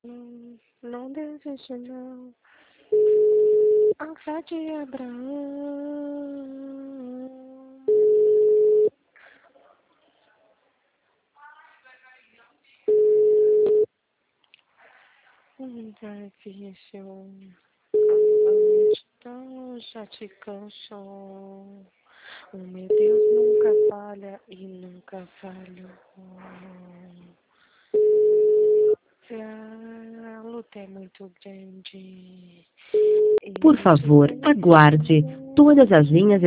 Não desiste, não. A fé de Abraão. Difícil. Então já te cansou. O meu Deus nunca falha e nunca falhou. A luta é muito grande. Por favor, aguarde. Todas as linhas